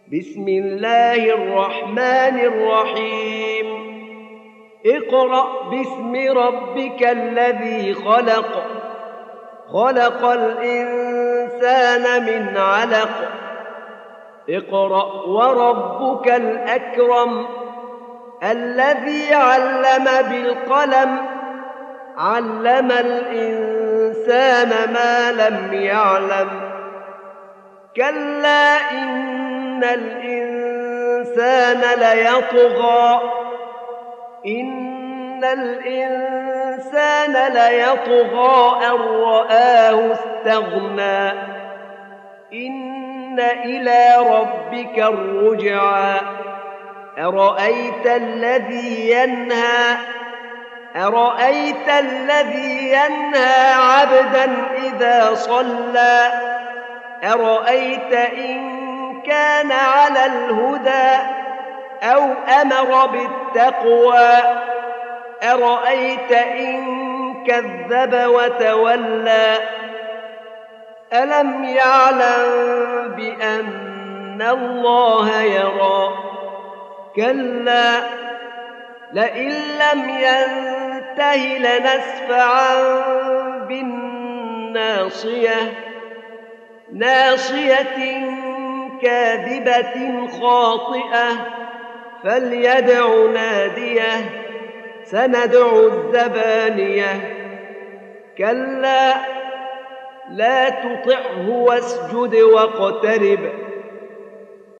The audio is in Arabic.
بسم الله الرحمن الرحيم اقرأ باسم ربك الذي خلق خلق الإنسان من علق اقرأ وربك الأكرم الذي علم بالقلم علم الإنسان ما لم يعلم كلا إن الإنسان ليطغى أن رآه استغنى إن إلى ربك الرجعى أرأيت الذي ينهى عبدا إذا صلى أرأيت إن كان على الهدى أو أمر بالتقوى أرأيت إن كذب وتولى ألم يعلم بأن الله يرى كلا لئن لم ينته لنسفعا بالناصية ناصية كاذبة خاطئة فليدع ناديه سندع الزبانية كلا لا تطعه واسجد واقترب